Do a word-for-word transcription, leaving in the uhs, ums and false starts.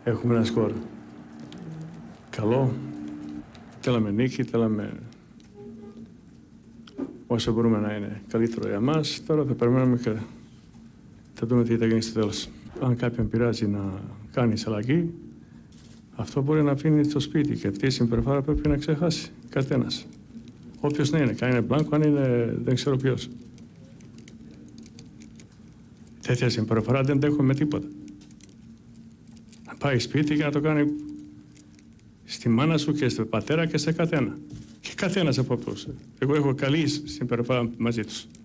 Έχουμε ένα σκορ καλό. Θέλαμε νίκη, θέλαμε όσο μπορούμε να είναι καλύτερο για μας. Τώρα θα περιμένουμε και θα δούμε τι θα γίνει στο τέλος. Αν κάποιον πειράζει να κάνει εισαλλαγή, αυτό μπορεί να αφήνει στο σπίτι και αυτή η συμπεριφορά πρέπει να ξεχάσει καθένας. Όποιος να είναι, καν είναι μπλάνκο, αν είναι δεν ξέρω ποιος. Τέτοια συμπεριφορά δεν δέχομαι με τίποτα. Να πάει σπίτι και να το κάνει στη μάνα σου και στον πατέρα και σε καθένα. Και καθένας από αυτούς. Εγώ έχω καλή συμπεριφορά μαζί τους.